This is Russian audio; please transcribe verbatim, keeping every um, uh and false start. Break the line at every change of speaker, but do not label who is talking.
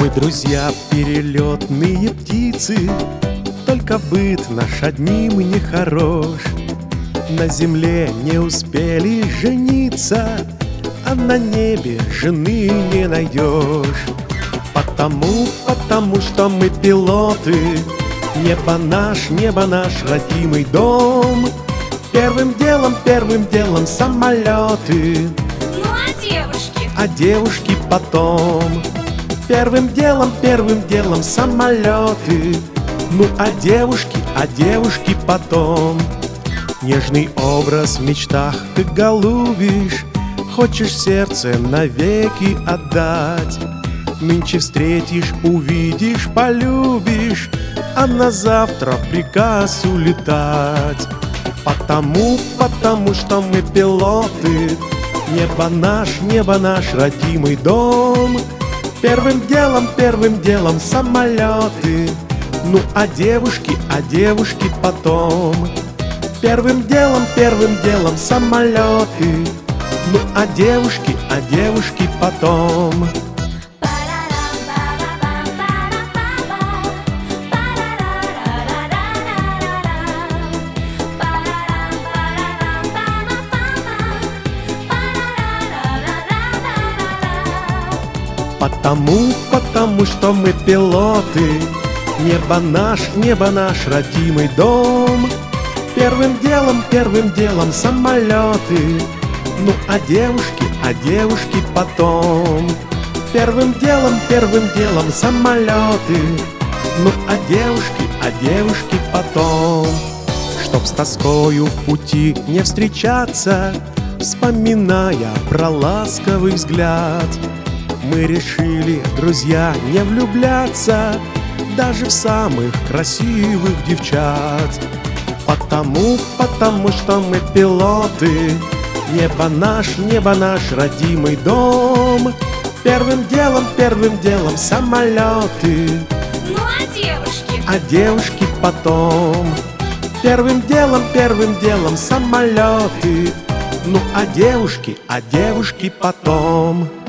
Мы, друзья, перелетные птицы, только быт наш одним не хорош. На земле не успели жениться, а на небе жены не найдешь. Потому, потому что мы пилоты, небо наш, небо наш родимый дом. Первым делом, первым делом самолеты,
Ну а девушки?
а девушки потом. Первым делом, первым делом самолеты, ну а девушки, а девушки потом. Нежный образ в мечтах ты голубишь, хочешь сердце навеки отдать. Нынче встретишь, увидишь, полюбишь, а на завтра приказ улетать. Потому, потому что мы пилоты, небо наш, небо наш родимый дом. Первым делом, первым делом самолеты, ну а девушки, а девушки потом. Первым делом, первым делом самолеты, ну а девушки, а девушки потом. Потому, потому что мы пилоты, небо наш, небо наш родимый дом. Первым делом, первым делом самолеты, ну а девушки, а девушки потом. Первым делом, первым делом самолеты, ну а девушки, а девушки потом. Чтоб с тоскою в пути не встречаться, вспоминая про ласковый взгляд, мы решили, друзья, не влюбляться даже в самых красивых девчат. Потому, потому что мы пилоты, небо наш, небо наш родимый дом. Первым делом, первым делом самолеты,
Ну а девушки?
а девушки потом. Первым делом, первым делом самолеты, ну а девушки, а девушки потом.